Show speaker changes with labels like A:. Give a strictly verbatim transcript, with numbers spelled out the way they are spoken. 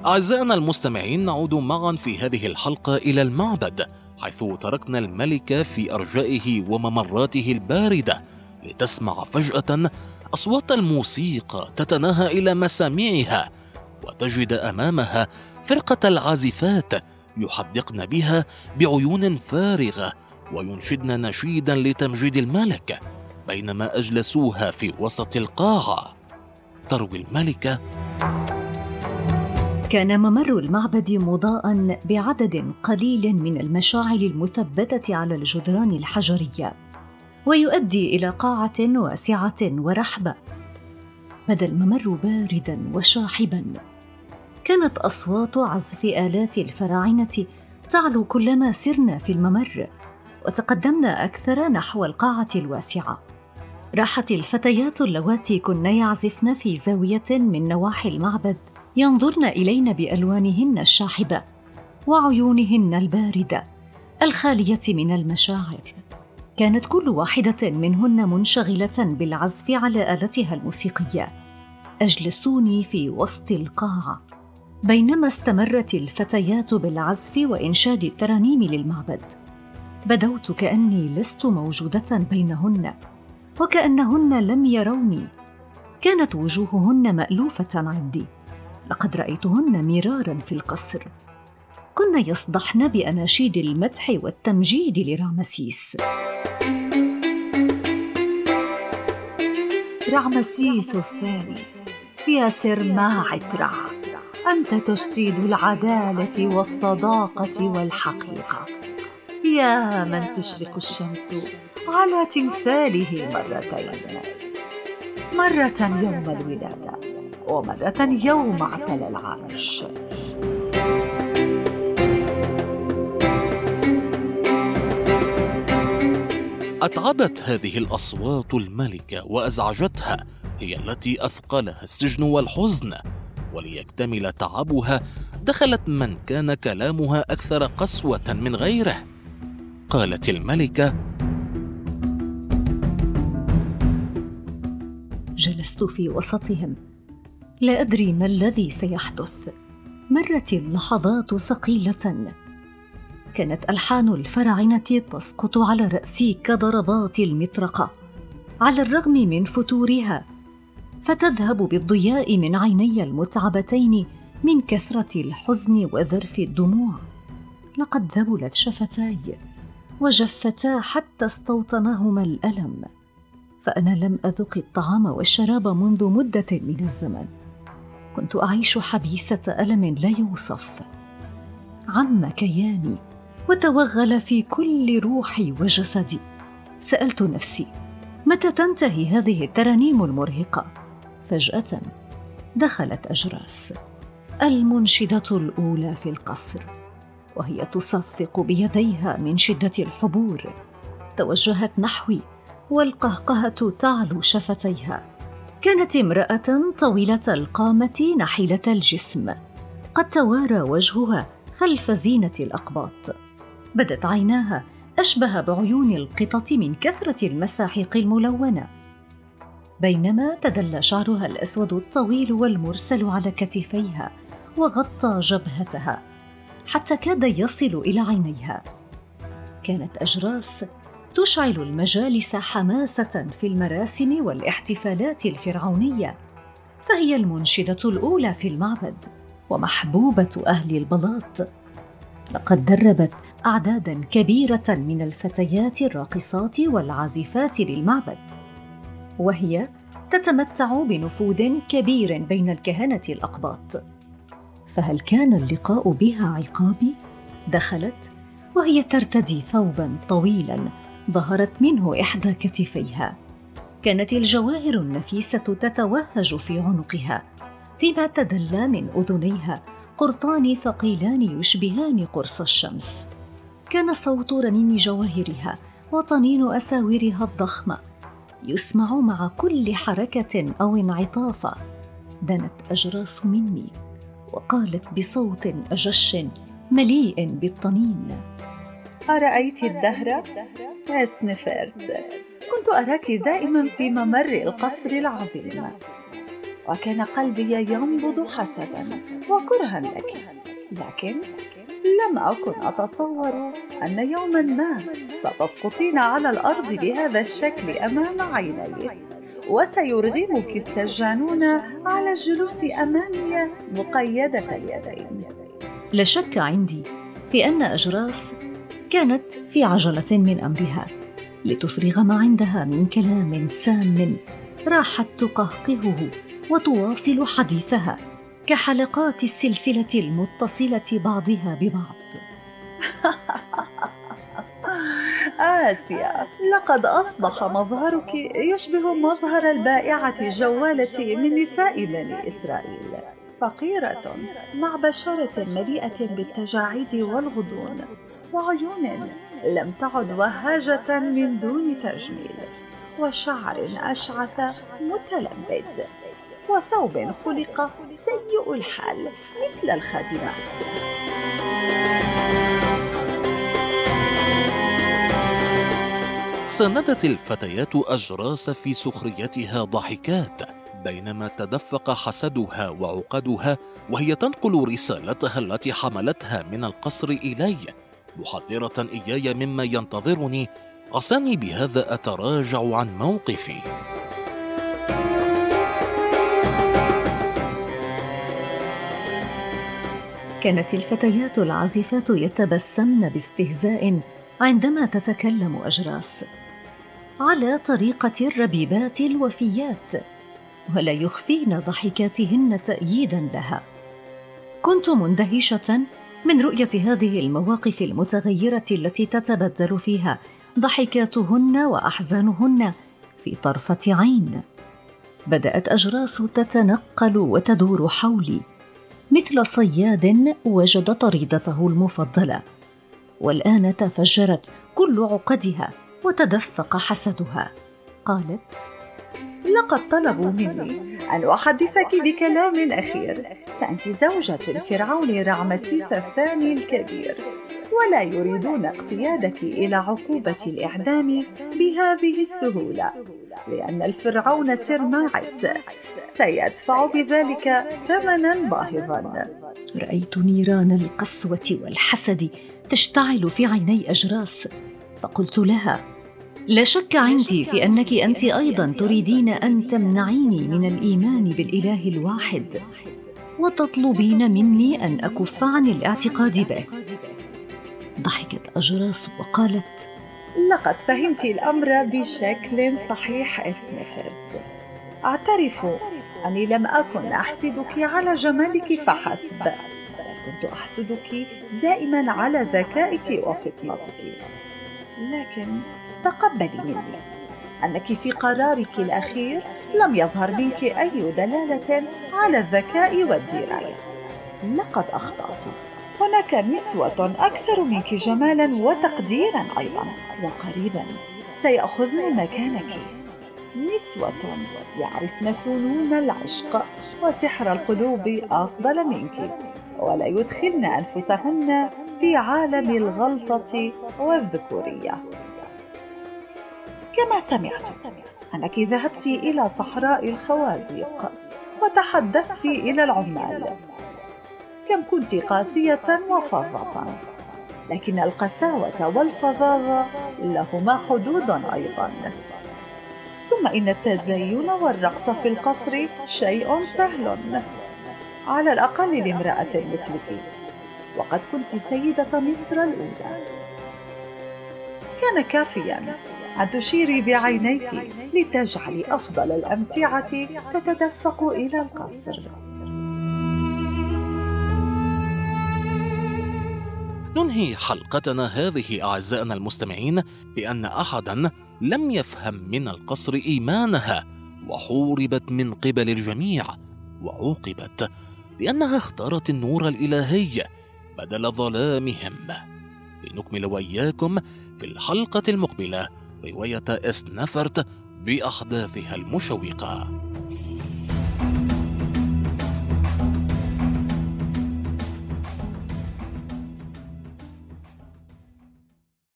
A: أعزائنا المستمعين، نعود معا في هذه الحلقة إلى المعبد، حيث تركنا الملك في أرجائه وممراته الباردة لتسمع فجأة أصوات الموسيقى تتناهى إلى مسامعها، وتجد أمامها فرقة العازفات يحدقن بها بعيون فارغة وينشدن نشيدا لتمجيد الملك، بينما أجلسوها في وسط القاعة. تروي الملكة:
B: كان ممر المعبد مضاءً بعدد قليل من المشاعل المثبتة على الجدران الحجرية، ويؤدي إلى قاعة واسعة ورحبة. بدا الممر بارداً وشاحباً. كانت أصوات عزف آلات الفراعنة تعلو كلما سرنا في الممر وتقدمنا أكثر نحو القاعة الواسعة. راحت الفتيات اللواتي كن يعزفن في زاوية من نواحي المعبد ينظرن إلينا بألوانهن الشاحبة وعيونهن الباردة الخالية من المشاعر. كانت كل واحدة منهن منشغلة بالعزف على آلتها الموسيقية. أجلسوني في وسط القاعة بينما استمرت الفتيات بالعزف وإنشاد الترانيم للمعبد. بدوت كأني لست موجودة بينهن وكأنهن لم يروني. كانت وجوههن مألوفة عندي، لقد رأيتهن مرارا في القصر. كن يصدحن بأناشيد المدح والتمجيد لرعمسيس.
C: رعمسيس الثاني، يا سرماعترع، أنت تجسيد العدالة والصداقة والحقيقة، يا من تشرق الشمس على تمثاله مرتين، مرة يوم الولادة ومرة يوم اعتلى العرش.
A: أتعبت هذه الأصوات الملكة وأزعجتها، هي التي أثقلها السجن والحزن، وليكتمل تعبها دخلت من كان كلامها أكثر قسوة من غيره. قالت الملكة:
B: جلست في وسطهم، لا أدري ما الذي سيحدث. مرت اللحظات ثقيلة. كانت ألحان الفراعنة تسقط على رأسي كضربات المطرقة، على الرغم من فتورها، فتذهب بالضياء من عيني المتعبتين من كثرة الحزن وذرف الدموع. لقد ذبلت شفتاي وجفتا حتى استوطنهما الألم، فأنا لم أذق الطعام والشراب منذ مدة من الزمن. كنت أعيش حبيسة ألم لا يوصف. عم كياني وتوغل في كل روحي وجسدي. سألت نفسي: متى تنتهي هذه الترانيم المرهقة؟ فجأة دخلت أجراس، المنشدة الأولى في القصر، وهي تصفق بيديها من شدة الحبور. توجهت نحوي والقهقهة تعلو شفتيها. كانت امرأة طويلة القامة نحيلة الجسم، قد توارى وجهها خلف زينة الأقباط. بدت عيناها أشبه بعيون القطط من كثرة المساحيق الملونة، بينما تدلى شعرها الأسود الطويل والمرسل على كتفيها وغطى جبهتها حتى كاد يصل إلى عينيها. كانت أجراس تشعل المجالس حماسة في المراسم والاحتفالات الفرعونية، فهي المنشدة الأولى في المعبد ومحبوبة أهل البلاط. لقد دربت أعداداً كبيرة من الفتيات الراقصات والعازفات للمعبد، وهي تتمتع بنفوذ كبير بين الكهنة الأقباط. فهل كان اللقاء بها عقابي؟ دخلت وهي ترتدي ثوباً طويلاً ظهرت منه إحدى كتفيها. كانت الجواهر النفيسة تتوهج في عنقها، فيما تدلى من أذنيها قرطان ثقيلان يشبهان قرص الشمس. كان صوت رنين جواهرها وطنين أساورها الضخمة يسمع مع كل حركة أو انعطاف. دنت أجراس مني وقالت بصوت أجش مليء بالطنين:
C: أرأيت الدهر يا سنفرت؟ كنت أراك دائما في ممر القصر العظيم. وكان قلبي ينبض حسداً وكرها لك، لكن لم أكن أتصور أن يوماً ما ستسقطين على الأرض بهذا الشكل أمام عيني، وسيرغمك السجانون على الجلوس أمامي مقيدة اليدين.
B: لا شك عندي في أن أجراس كانت في عجلة من أمرها لتفرغ ما عندها من كلام سام راحت تقهقهه وتواصل حديثها كحلقات السلسلة المتصلة بعضها ببعض.
C: آسيا، لقد أصبح مظهرك يشبه مظهر البائعة الجوالة من نساء بني إسرائيل، فقيرة مع بشرة مليئة بالتجاعيد والغضون، وعيون لم تعد وهاجة من دون تجميل، وشعر أشعث متلبد، وثوب خلق سيء الحال مثل الخادمات.
A: ساندت الفتيات أجراس في سخريتها ضاحكات بينما تدفق حسدها وعقدها وهي تنقل رسالتها التي حملتها من القصر إلي، محذرة إياي مما ينتظرني. عساني بهذا أتراجع عن موقفي.
B: كانت الفتيات العازفات يتبسمن باستهزاء عندما تتكلم أجراس على طريقة الربيبات الوفيات، ولا يخفين ضحكاتهن تأييدا لها. كنت مندهشة من رؤية هذه المواقف المتغيرة التي تتبدل فيها ضحكاتهن وأحزانهن في طرفة عين. بدأت أجراس تتنقل وتدور حولي مثل صياد وجد طريدته المفضلة، والآن تفجرت كل عقدها وتدفق حسدها. قالت:
C: لقد طلبوا مني أن أحدثك بكلام أخير، فأنت زوجة الفرعون رعمسيس الثاني الكبير، ولا يريدون اقتيادك إلى عقوبة الإعدام بهذه السهولة، لأن الفرعون سرماعت سيدفع بذلك ثمناً باهظاً.
B: رأيت نيران القسوة والحسد تشتعل في عيني أجراس، فقلت لها: لا شك عندي في أنك أنت أيضاً تريدين أن تمنعيني من الإيمان بالإله الواحد، وتطلبين مني أن أكف عن الاعتقاد به. ضحكت أجراس وقالت:
C: لقد فهمت الأمر بشكل صحيح اسنفرت. أعترف أني لم أكن أحسدك على جمالك فحسب، بل كنت أحسدك دائما على ذكائك وفطنتك. لكن تقبلي مني أنك في قرارك الأخير لم يظهر منك أي دلالة على الذكاء والدراية. لقد أخطأت، هناك نسوة أكثر منك جمالا وتقديرا أيضا، وقريبا سيأخذن مكانك. نسوة يعرفن فنون العشق وسحر القلوب أفضل منك، ولا يدخلن أنفسهن في عالم الغلطة والذكورية. كما سمعت أنك ذهبت إلى صحراء الخوازيق وتحدثت إلى العمال. كم كنت قاسية وفظة، لكن القساوة والفظاظة لهما حدودا أيضا. ثم إن التزين والرقص في القصر شيء سهل، على الأقل لامرأة مثلك، وقد كنت سيدة مصر الأولى. كان كافيا أن تشيري بعينيك لتجعلي أفضل الأمتعة تتدفق إلى القصر.
A: ننهي حلقتنا هذه أعزائنا المستمعين بأن أحدا لم يفهم من القصر إيمانها، وحوربت من قبل الجميع، وعوقبت بأنها اختارت النور الإلهي بدل ظلامهم. لنكمل وإياكم في الحلقة المقبلة رواية اسنفرت بأحداثها المشوقة.